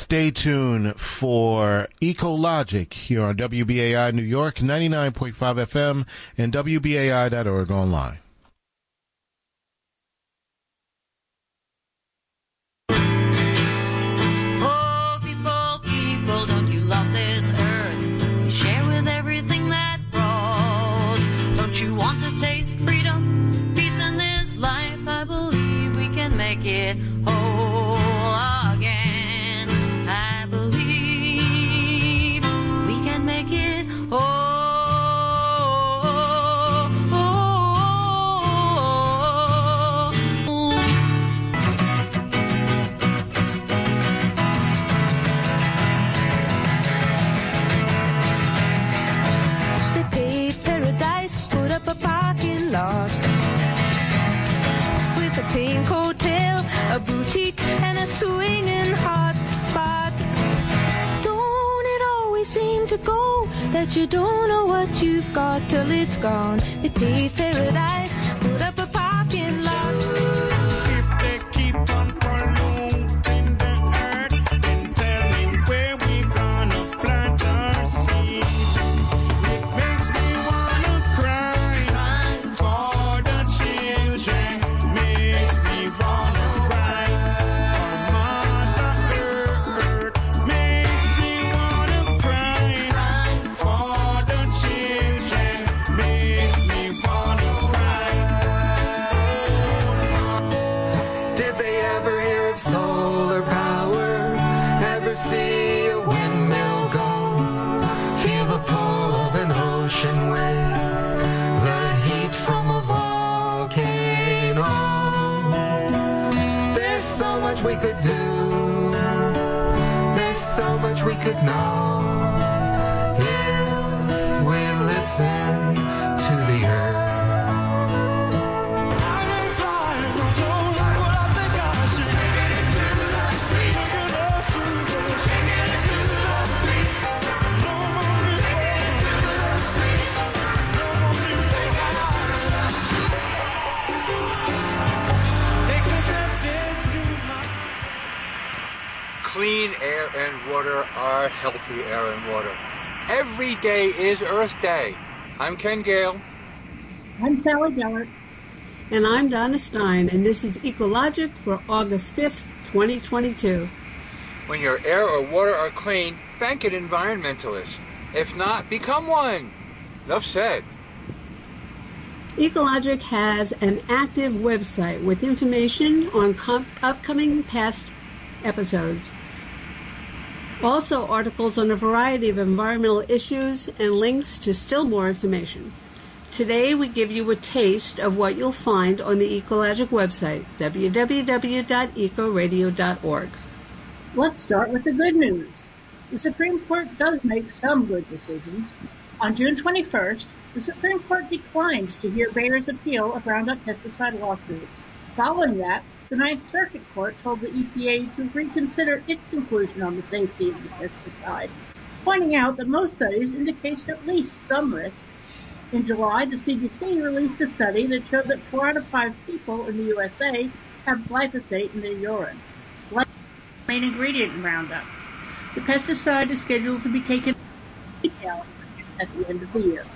Stay tuned for Ecologic here on WBAI New York, 99.5 FM, and WBAI.org online. Oh, people, don't you love this earth? To share with everything that grows. Don't you want to taste freedom, peace in this life? I believe we can make it whole again. I believe we can make it whole. They paved paradise, put up a parking lot with a pink hotel, a boutique, and a swinging hot spot. Don't it always seem to go that you don't know what you've got till it's gone? They paved paradise, put up a parking lot. If they keep on polluting the earth and telling where we're gonna plant our seeds, it makes me wanna cry for the children. Makes me wanna cry for Mother Earth. Makes me wanna cry for the children. Makes me wanna cry. Did they ever hear of solar power? Ever see a windmill go? Feel the pull of an ocean wave, the heat from a volcano. There's so much we could do. There's so much we could know if we listen to the earth. Clean air and water are healthy air and water. Every day is Earth Day. I'm Ken Gale. I'm Sally Gellert. And I'm Donna Stein, and this is Ecologic for August 5th, 2022. When your air or water are clean, thank an environmentalist. If not, become one. Enough said. Ecologic has an active website with information on upcoming past episodes. Also, articles on a variety of environmental issues and links to still more information. Today, we give you a taste of what you'll find on the Ecologic website, www.ecoradio.org. Let's start with the good news. The Supreme Court does make some good decisions. On June 21st, the Supreme Court declined to hear Bayer's appeal of Roundup pesticide lawsuits. Following that, the Ninth Circuit Court told the EPA to reconsider its conclusion on the safety of the pesticide, pointing out that most studies indicate at least some risk. In July, the CDC released a study that showed that 4 out of 5 people in the USA have glyphosate in their urine. Glyphosate is the main ingredient in Roundup. The pesticide is scheduled to be taken in retail at the end of the year.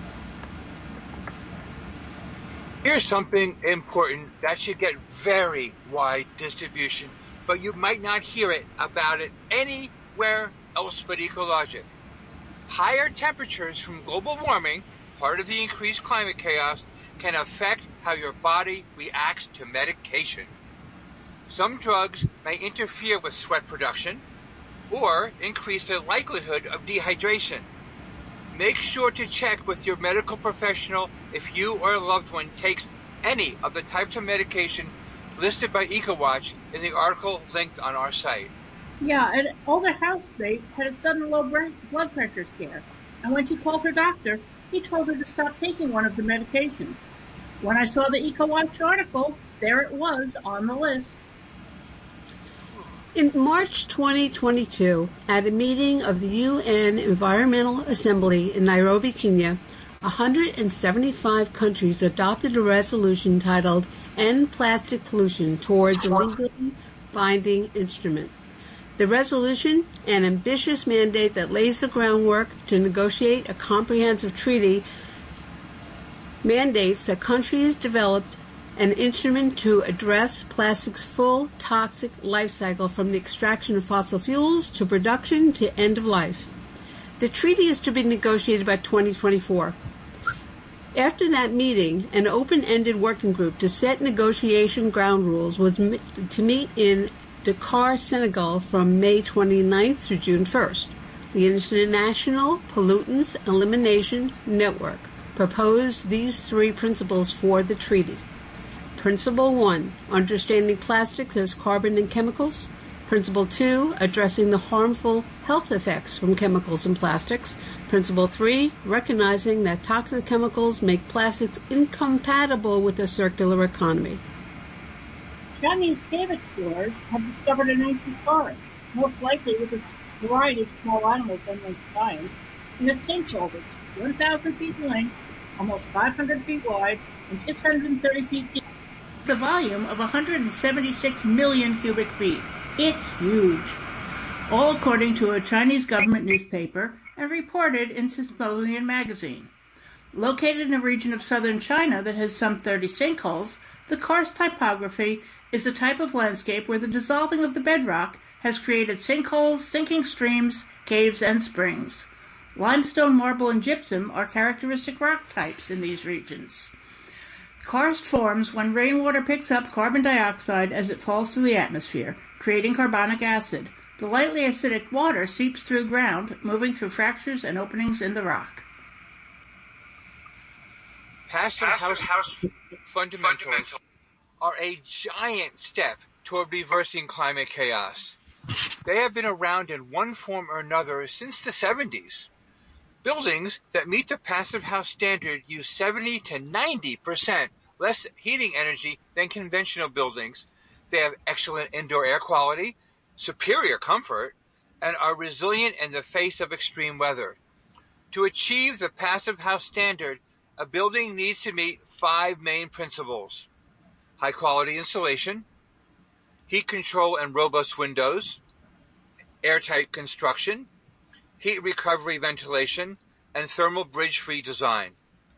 Here's something important that should get very wide distribution, but you might not hear about it anywhere else but Ecologic. Higher temperatures from global warming, part of the increased climate chaos, can affect how your body reacts to medication. Some drugs may interfere with sweat production or increase the likelihood of dehydration. Make sure to check with your medical professional if you or a loved one takes any of the types of medication listed by EcoWatch in the article linked on our site. Yeah, an older housemate had a sudden low blood pressure scare, and when she called her doctor, he told her to stop taking one of the medications. When I saw the EcoWatch article, there it was on the list. In March 2022, at a meeting of the UN Environmental Assembly in Nairobi, Kenya, 175 countries adopted a resolution titled End Plastic Pollution Towards a Legally Binding Instrument. The resolution, an ambitious mandate that lays the groundwork to negotiate a comprehensive treaty, mandates that countries develop an instrument to address plastic's full toxic life cycle from the extraction of fossil fuels to production to end of life. The treaty is to be negotiated by 2024. After that meeting, an open-ended working group to set negotiation ground rules was to meet in Dakar, Senegal from May 29th through June 1st. The International Pollutants Elimination Network proposed these three principles for the treaty. Principle 1, understanding plastics as carbon and chemicals. Principle 2, addressing the harmful health effects from chemicals and plastics. Principle 3, recognizing that toxic chemicals make plastics incompatible with a circular economy. Chinese cave explorers have discovered an ancient forest, most likely with a variety of small animals unknown to science, in a sinkhole that's 1,000 feet in length, almost 500 feet wide, and 630 feet deep. The volume of 176 million cubic feet. It's huge. All according to a Chinese government newspaper and reported in Smithsonian Magazine. Located in a region of southern China that has some 30 sinkholes, the karst typography is a type of landscape where the dissolving of the bedrock has created sinkholes, sinking streams, caves, and springs. Limestone, marble, and gypsum are characteristic rock types in these regions. Karst forms when rainwater picks up carbon dioxide as it falls to the atmosphere, creating carbonic acid. The lightly acidic water seeps through ground, moving through fractures and openings in the rock. Passive house fundamentals are a giant step toward reversing climate chaos. They have been around in one form or another since the 70s. Buildings that meet the passive house standard use 70 to 90% less heating energy than conventional buildings. They have excellent indoor air quality, superior comfort, and are resilient in the face of extreme weather. To achieve the passive house standard, a building needs to meet 5 main principles: high-quality insulation, heat control and robust windows, airtight construction, heat recovery ventilation, and thermal bridge-free design.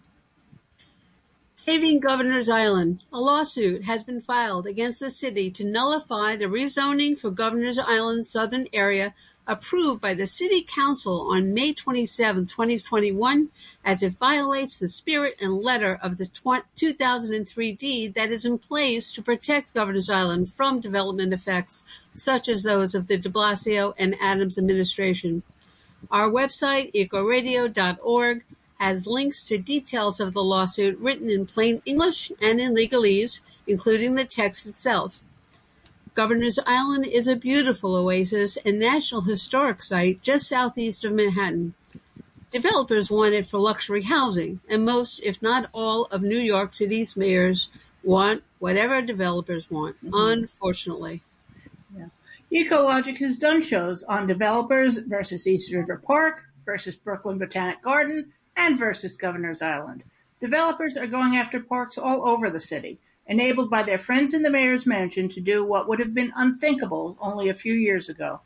Saving Governor's Island. A lawsuit has been filed against the city to nullify the rezoning for Governor's Island's southern area approved by the City Council on May 27, 2021, as it violates the spirit and letter of the 2003 deed that is in place to protect Governor's Island from development effects such as those of the de Blasio and Adams administration. Our website, ecoradio.org, has links to details of the lawsuit written in plain English and in legalese, including the text itself. Governor's Island is a beautiful oasis and National Historic Site just southeast of Manhattan. Developers want it for luxury housing, and most, if not all, of New York City's mayors want whatever developers want, unfortunately. Yeah. Ecologic has done shows on developers versus East River Park, versus Brooklyn Botanic Garden, and versus Governor's Island. Developers are going after parks all over the city, enabled by their friends in the mayor's mansion to do what would have been unthinkable only a few years ago.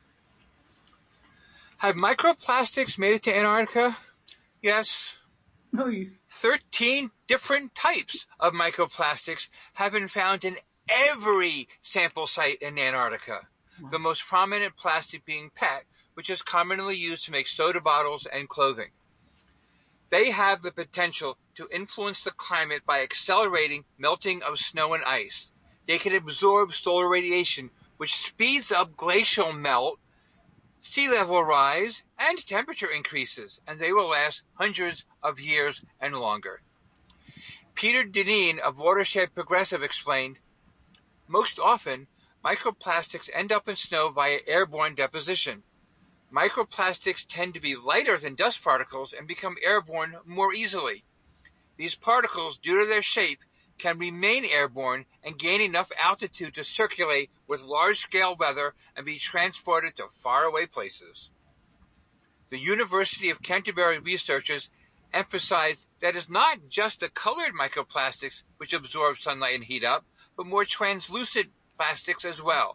Have microplastics made it to Antarctica? Yes. 13 different types of microplastics have been found in every sample site in Antarctica. Wow. The most prominent plastic being PET, which is commonly used to make soda bottles and clothing. They have the potential to influence the climate by accelerating melting of snow and ice. They can absorb solar radiation, which speeds up glacial melt, sea level rise, and temperature increases, and they will last hundreds of years and longer. Peter Deneen of Watershed Progressive explained, most often, microplastics end up in snow via airborne deposition. Microplastics tend to be lighter than dust particles and become airborne more easily. These particles, due to their shape, can remain airborne and gain enough altitude to circulate with large-scale weather and be transported to faraway places. The University of Canterbury researchers emphasize that it's not just the colored microplastics which absorb sunlight and heat up, but more translucent plastics as well.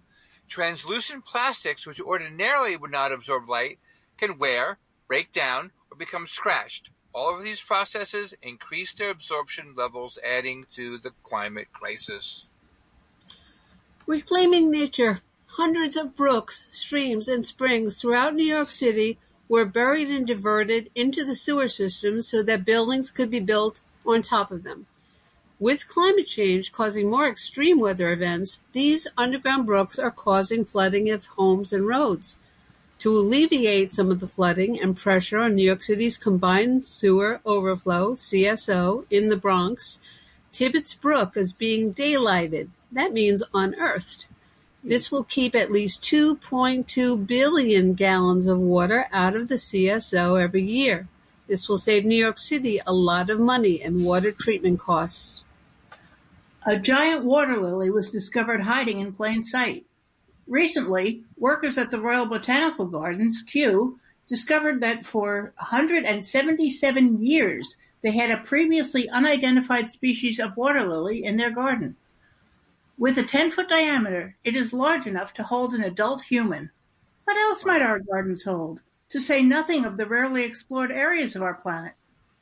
Translucent plastics, which ordinarily would not absorb light, can wear, break down, or become scratched. All of these processes increase their absorption levels, adding to the climate crisis. Reclaiming nature. Hundreds of brooks, streams, and springs throughout New York City were buried and diverted into the sewer systems so that buildings could be built on top of them. With climate change causing more extreme weather events, these underground brooks are causing flooding of homes and roads. To alleviate some of the flooding and pressure on New York City's combined sewer overflow, CSO, in the Bronx, Tibbetts Brook is being daylighted. That means unearthed. This will keep at least 2.2 billion gallons of water out of the CSO every year. This will save New York City a lot of money in water treatment costs. A giant water lily was discovered hiding in plain sight. Recently, workers at the Royal Botanical Gardens, Kew, discovered that for 177 years they had a previously unidentified species of water lily in their garden. With a 10-foot diameter, it is large enough to hold an adult human. What else might our gardens hold, to say nothing of the rarely explored areas of our planet?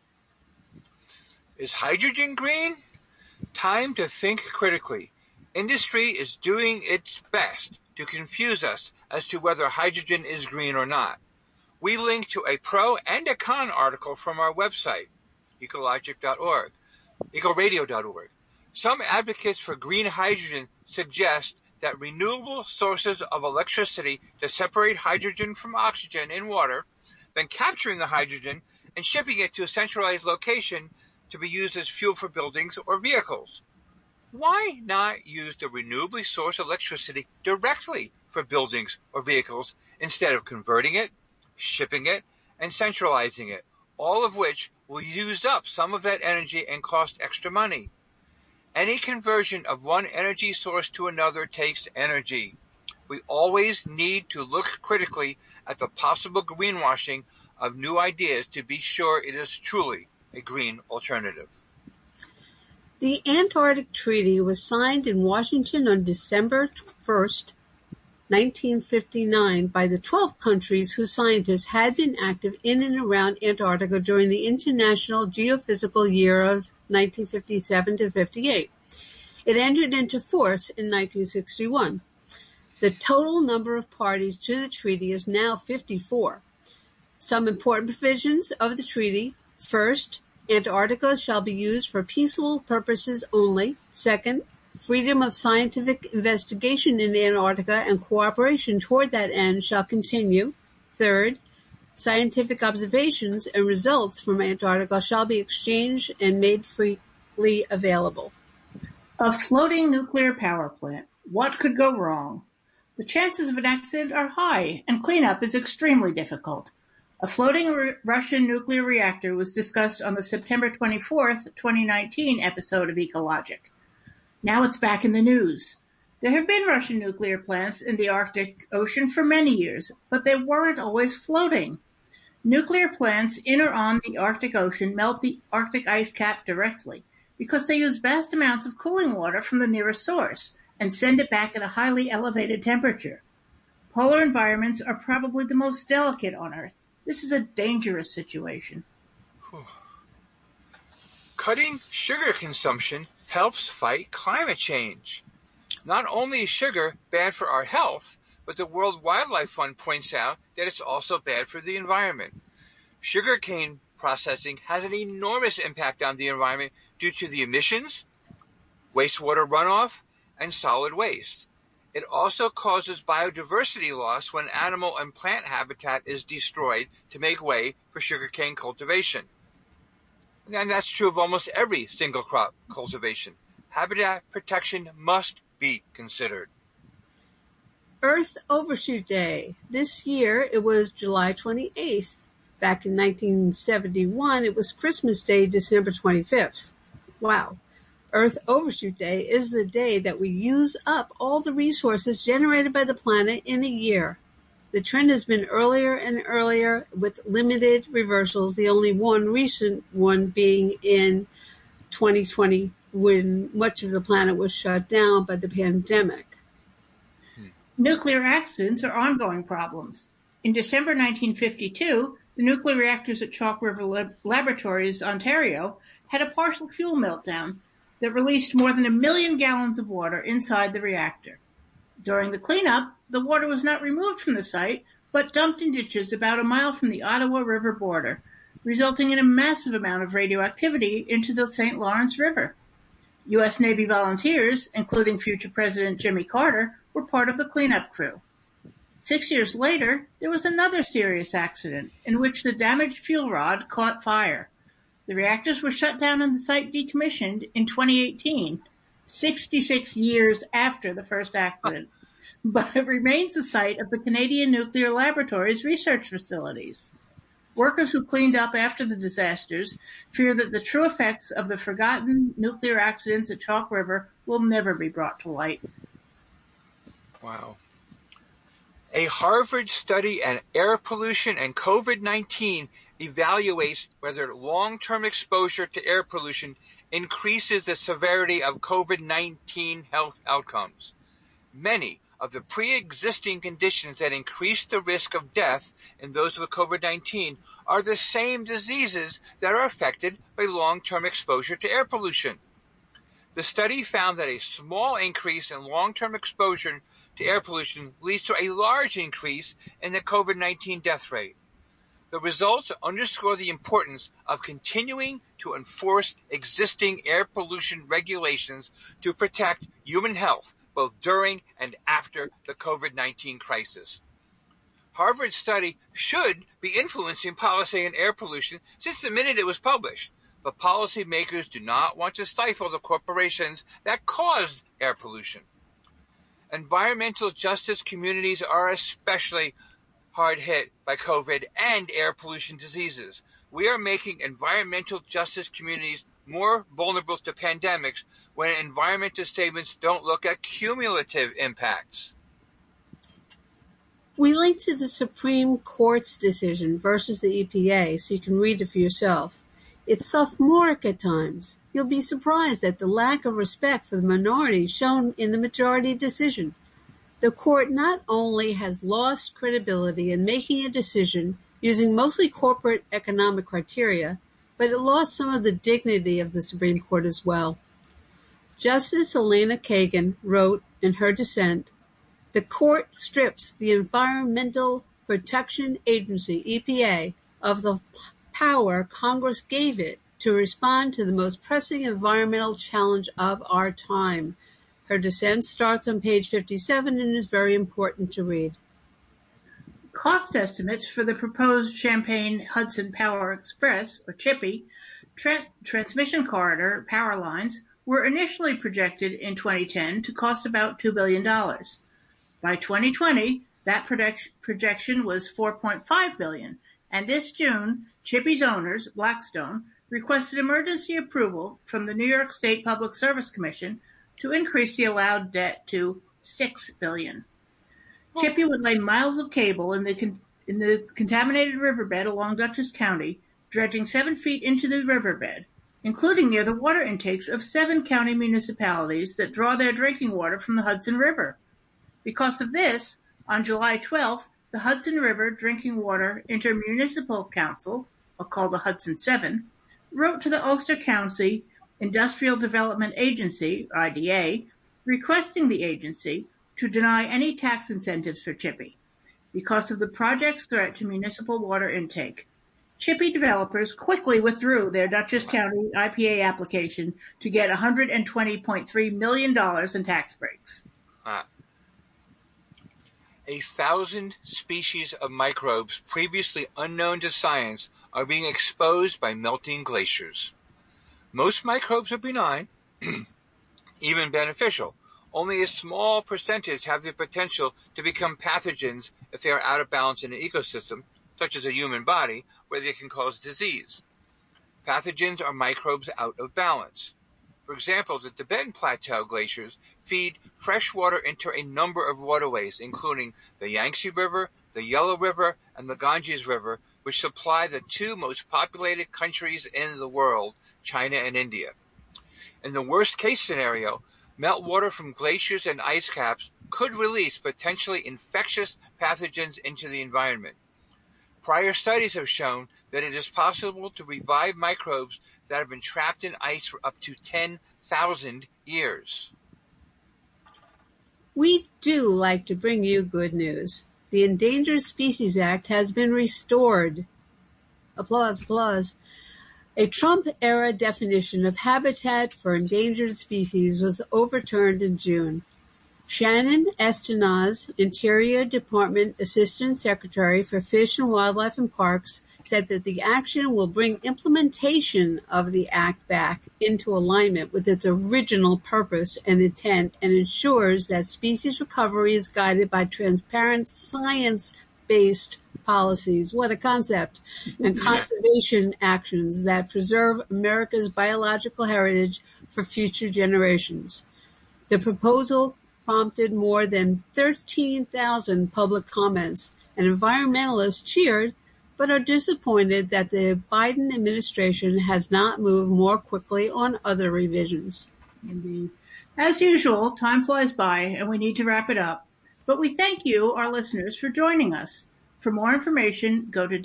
Is hydrogen green? Time to think critically. Industry is doing its best to confuse us as to whether hydrogen is green or not. We link to a pro and a con article from our website, ecologic.org, ecoradio.org. Some advocates for green hydrogen suggest that renewable sources of electricity to separate hydrogen from oxygen in water, then capturing the hydrogen and shipping it to a centralized location to be used as fuel for buildings or vehicles. Why not use the renewably sourced electricity directly for buildings or vehicles instead of converting it, shipping it, and centralizing it, all of which will use up some of that energy and cost extra money? Any conversion of one energy source to another takes energy. We always need to look critically at the possible greenwashing of new ideas to be sure it is truly a green alternative. The Antarctic Treaty was signed in Washington on December 1st, 1959 by the 12 countries whose scientists had been active in and around Antarctica during the International Geophysical Year of 1957 to 58. It entered into force in 1961. The total number of parties to the treaty is now 54. Some important provisions of the treaty. First, Antarctica shall be used for peaceful purposes only. Second, freedom of scientific investigation in Antarctica and cooperation toward that end shall continue. Third, scientific observations and results from Antarctica shall be exchanged and made freely available. A floating nuclear power plant. What could go wrong? The chances of an accident are high, and cleanup is extremely difficult. A floating Russian nuclear reactor was discussed on the September 24th, 2019 episode of Ecologic. Now it's back in the news. There have been Russian nuclear plants in the Arctic Ocean for many years, but they weren't always floating. Nuclear plants in or on the Arctic Ocean melt the Arctic ice cap directly because they use vast amounts of cooling water from the nearest source and send it back at a highly elevated temperature. Polar environments are probably the most delicate on Earth. This is a dangerous situation. Cutting sugar consumption helps fight climate change. Not only is sugar bad for our health, but the World Wildlife Fund points out that it's also bad for the environment. Sugarcane processing has an enormous impact on the environment due to the emissions, wastewater runoff, and solid waste. It also causes biodiversity loss when animal and plant habitat is destroyed to make way for sugarcane cultivation. And that's true of almost every single crop cultivation. Habitat protection must be considered. Earth Overshoot Day. This year it was July 28th. Back in 1971, it was Christmas Day, December 25th. Wow. Earth Overshoot Day is the day that we use up all the resources generated by the planet in a year. The trend has been earlier and earlier with limited reversals, the only one recent one being in 2020 when much of the planet was shut down by the pandemic. Nuclear accidents are ongoing problems. In December 1952, the nuclear reactors at Chalk River Laboratories, Ontario, had a partial fuel meltdown that released more than 1 million gallons of water inside the reactor. During the cleanup, the water was not removed from the site, but dumped in ditches about a mile from the Ottawa River border, resulting in a massive amount of radioactivity into the St. Lawrence River. U.S. Navy volunteers, including future President Jimmy Carter, were part of the cleanup crew. 6 years later, there was another serious accident in which the damaged fuel rod caught fire. The reactors were shut down and the site decommissioned in 2018, 66 years after the first accident. But it remains the site of the Canadian Nuclear Laboratories research facilities. Workers who cleaned up after the disasters fear that the true effects of the forgotten nuclear accidents at Chalk River will never be brought to light. Wow. A Harvard study on air pollution and COVID-19 evaluates whether long-term exposure to air pollution increases the severity of COVID-19 health outcomes. Many of the pre-existing conditions that increase the risk of death in those with COVID-19 are the same diseases that are affected by long-term exposure to air pollution. The study found that a small increase in long-term exposure to air pollution leads to a large increase in the COVID-19 death rate. The results underscore the importance of continuing to enforce existing air pollution regulations to protect human health both during and after the COVID-19 crisis. Harvard's study should be influencing policy on air pollution since the minute it was published, but policymakers do not want to stifle the corporations that cause air pollution. Environmental justice communities are especially hard hit by COVID and air pollution diseases. We are making environmental justice communities more vulnerable to pandemics when environmental statements don't look at cumulative impacts. We link to the Supreme Court's decision versus the EPA so you can read it for yourself. It's sophomoric at times. You'll be surprised at the lack of respect for the minority shown in the majority decision. The court not only has lost credibility in making a decision using mostly corporate economic criteria, but it lost some of the dignity of the Supreme Court as well. Justice Elena Kagan wrote in her dissent, "The court strips the Environmental Protection Agency, EPA, of the power Congress gave it to respond to the most pressing environmental challenge of our time." Her dissent starts on page 57 and is very important to read. Cost estimates for the proposed Champlain-Hudson Power Express, or CHIPPY, transmission corridor power lines were initially projected in 2010 to cost about $2 billion. By 2020, that projection was $4.5 billion, and this June, CHIPPY's owners, Blackstone, requested emergency approval from the New York State Public Service Commission to increase the allowed debt to $6 billion. CHIPPY would lay miles of cable in the contaminated riverbed along Dutchess County, dredging 7 feet into the riverbed, including near the water intakes of 7 county municipalities that draw their drinking water from the Hudson River. Because of this, on July 12th, the Hudson River Drinking Water Intermunicipal Council, called the Hudson 7, wrote to the Ulster County Industrial Development Agency, IDA, requesting the agency to deny any tax incentives for CHIPPY because of the project's threat to municipal water intake. CHIPPY developers quickly withdrew their Dutchess County IPA application to get $120.3 million in tax breaks. 1,000 species of microbes previously unknown to science are being exposed by melting glaciers. Most microbes are benign, even beneficial. Only a small percentage have the potential to become pathogens if they are out of balance in an ecosystem, such as a human body, where they can cause disease. Pathogens are microbes out of balance. For example, the Tibetan Plateau glaciers feed fresh water into a number of waterways, including the Yangtze River, the Yellow River, and the Ganges River, which supply the 2 most populated countries in the world, China and India. In the worst-case scenario, meltwater from glaciers and ice caps could release potentially infectious pathogens into the environment. Prior studies have shown that it is possible to revive microbes that have been trapped in ice for up to 10,000 years. We do like to bring you good news. The Endangered Species Act has been restored. Applause, applause. A Trump-era definition of habitat for endangered species was overturned in June. Shannon Estenaz, Interior Department Assistant Secretary for Fish and Wildlife and Parks, said that the action will bring implementation of the act back into alignment with its original purpose and intent and ensures that species recovery is guided by transparent, science-based policies, what a concept, and conservation actions that preserve America's biological heritage for future generations. The proposal prompted more than 13,000 public comments, and environmentalists cheered, but are disappointed that the Biden administration has not moved more quickly on other revisions. Indeed. As usual, time flies by and we need to wrap it up. But we thank you, our listeners, for joining us. For more information, go to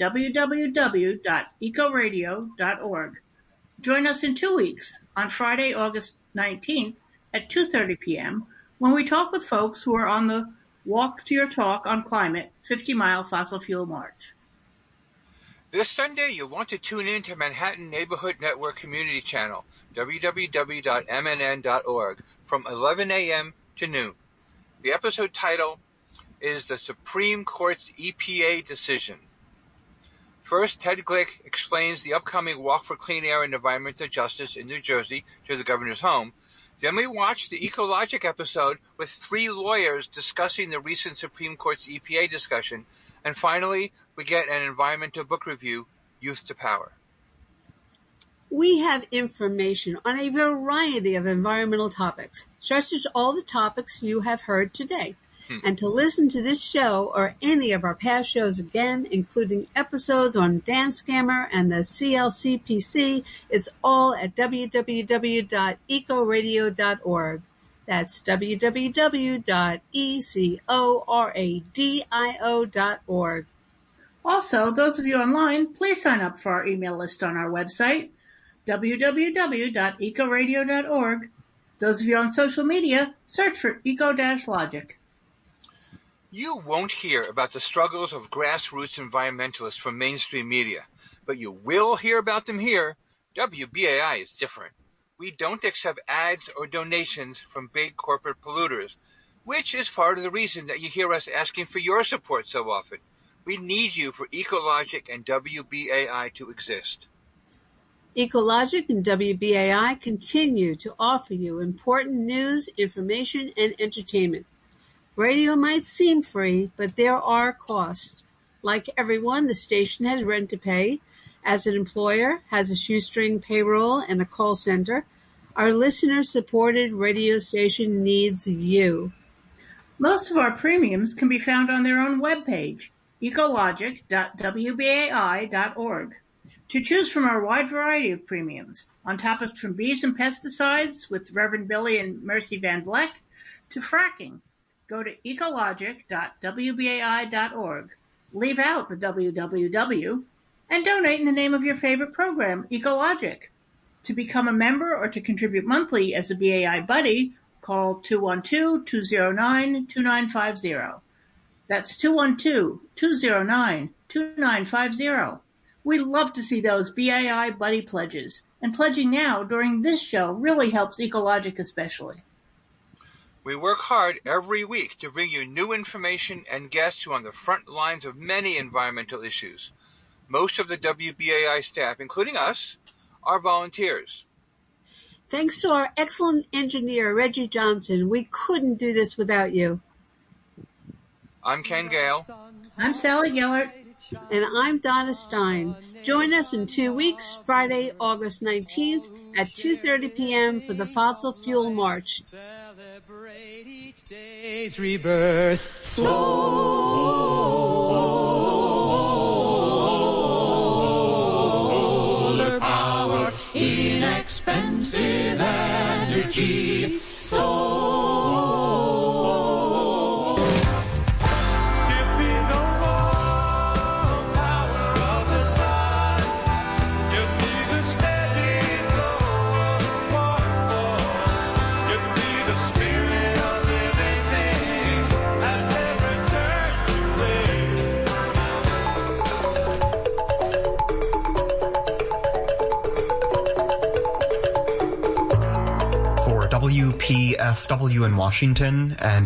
www.ecoradio.org. Join us in 2 weeks on Friday, August 19th at 2:30 p.m. when we talk with folks who are on the Walk to Your Talk on Climate 50-mile fossil fuel march. This Sunday, you'll want to tune in to Manhattan Neighborhood Network Community Channel, www.mnn.org, from 11 a.m. to noon. The episode title is The Supreme Court's EPA Decision. First, Ted Glick explains the upcoming Walk for Clean Air and Environmental Justice in New Jersey to the governor's home. Then we watch the Ecologic episode with 3 lawyers discussing the recent Supreme Court's EPA discussion. And finally, we get an environmental book review, Youth to Power. We have information on a variety of environmental topics, such as all the topics you have heard today. And to listen to this show or any of our past shows again, including episodes on Dan Scammer and the CLCPC, is all at www.ecoradio.org. That's www.ecoradio.org. Also, those of you online, please sign up for our email list on our website, www.ecoradio.org. Those of you on social media, search for Eco-Logic. You won't hear about the struggles of grassroots environmentalists from mainstream media, but you will hear about them here. WBAI is different. We don't accept ads or donations from big corporate polluters, which is part of the reason that you hear us asking for your support so often. We need you for Ecologic and WBAI to exist. Ecologic and WBAI continue to offer you important news, information, and entertainment. Radio might seem free, but there are costs. Like everyone, the station has rent to pay. As an employer, has a shoestring payroll and a call center. Our listener-supported radio station needs you. Most of our premiums can be found on their own webpage, ecologic.wbai.org. To choose from our wide variety of premiums, on topics from bees and pesticides with Reverend Billy and Mercy Van Vleck to fracking, go to ecologic.wbai.org. Leave out the www and donate in the name of your favorite program, Ecologic. To become a member or to contribute monthly as a BAI buddy, call 212-209-2950. That's 212-209-2950. We love to see those BAI buddy pledges, and pledging now during this show really helps Ecologic especially. We work hard every week to bring you new information and guests who are on the front lines of many environmental issues. Most of the WBAI staff, including us, are volunteers. Thanks to our excellent engineer, Reggie Johnson, we couldn't do this without you. I'm Ken Gale. I'm Sally Gellert. And I'm Donna Stein. Join us in 2 weeks, Friday, August 19th at 2:30 p.m. for the Fossil Fuel March. Celebrate each day's rebirth. Solar power, inexpensive energy. Solar WPFW in Washington and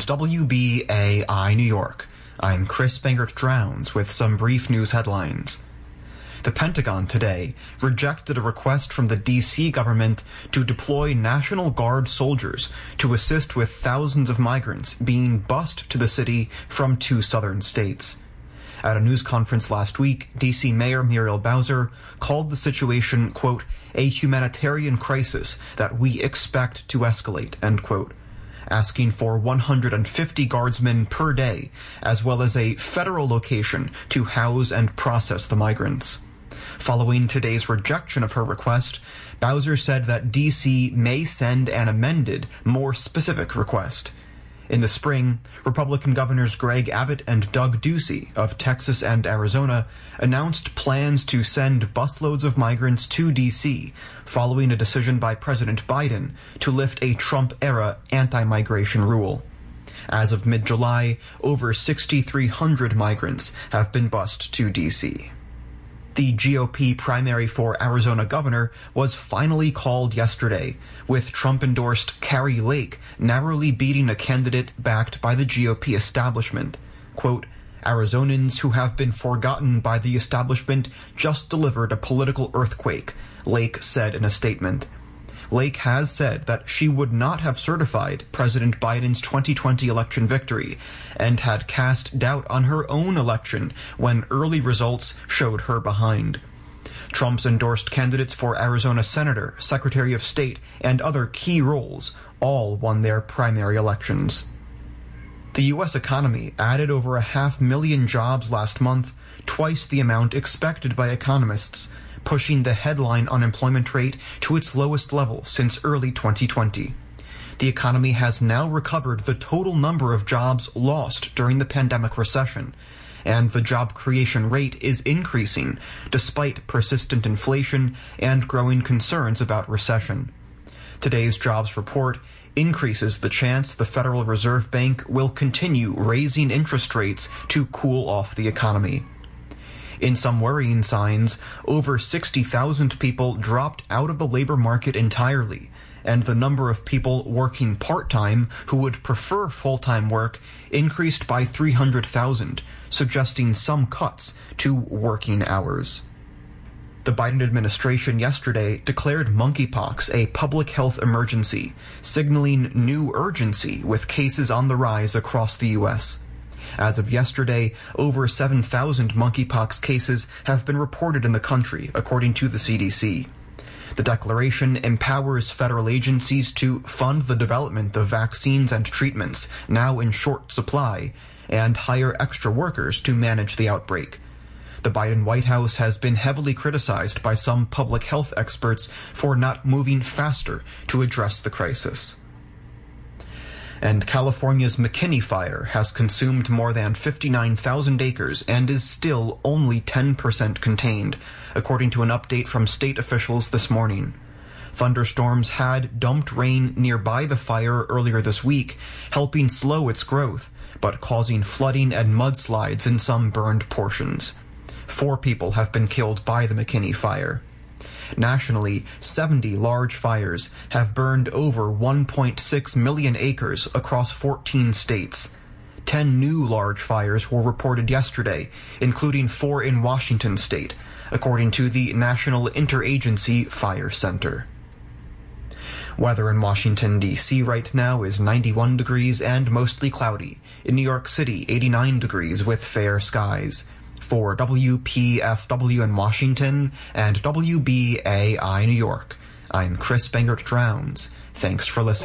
WBAI New York. I'm Chris Bangert-Drowns with some brief news headlines. The Pentagon today rejected a request from the D.C. government to deploy National Guard soldiers to assist with thousands of migrants being bused to the city from 2 southern states. At a news conference last week, D.C. Mayor Muriel Bowser called the situation, quote, a humanitarian crisis that we expect to escalate, end quote, asking for 150 guardsmen per day, as well as a federal location to house and process the migrants. Following today's rejection of her request, Bowser said that D.C. may send an amended, more specific request. In the spring, Republican Governors Greg Abbott and Doug Ducey of Texas and Arizona announced plans to send busloads of migrants to D.C., following a decision by President Biden to lift a Trump-era anti-migration rule. As of mid-July, over 6,300 migrants have been bused to D.C. The GOP primary for Arizona governor was finally called yesterday, with Trump-endorsed Kari Lake narrowly beating a candidate backed by the GOP establishment. Quote, Arizonans who have been forgotten by the establishment just delivered a political earthquake, Lake said in a statement. Lake has said that she would not have certified President Biden's 2020 election victory and had cast doubt on her own election when early results showed her behind. Trump's endorsed candidates for Arizona Senator, Secretary of State, and other key roles all won their primary elections. The U.S. economy added over 500,000 jobs last month, twice the amount expected by economists, pushing the headline unemployment rate to its lowest level since early 2020. The economy has now recovered the total number of jobs lost during the pandemic recession, and the job creation rate is increasing despite persistent inflation and growing concerns about recession. Today's jobs report increases the chance the Federal Reserve Bank will continue raising interest rates to cool off the economy. In some worrying signs, over 60,000 people dropped out of the labor market entirely, and the number of people working part-time who would prefer full-time work increased by 300,000, suggesting some cuts to working hours. The Biden administration yesterday declared monkeypox a public health emergency, signaling new urgency with cases on the rise across the U.S. As of yesterday, over 7,000 monkeypox cases have been reported in the country, according to the CDC. The declaration empowers federal agencies to fund the development of vaccines and treatments now in short supply and hire extra workers to manage the outbreak. The Biden White House has been heavily criticized by some public health experts for not moving faster to address the crisis. And California's McKinney Fire has consumed more than 59,000 acres and is still only 10% contained, according to an update from state officials this morning. Thunderstorms had dumped rain nearby the fire earlier this week, helping slow its growth, but causing flooding and mudslides in some burned portions. 4 people have been killed by the McKinney Fire. Nationally, 70 large fires have burned over 1.6 million acres across 14 states. 10 new large fires were reported yesterday, including 4 in Washington state, according to the National Interagency Fire Center. Weather in Washington, D.C. right now is 91 degrees and mostly cloudy. In New York City, 89 degrees with fair skies. For WPFW in Washington and WBAI New York, I'm Chris Bangert-Drowns. Thanks for listening.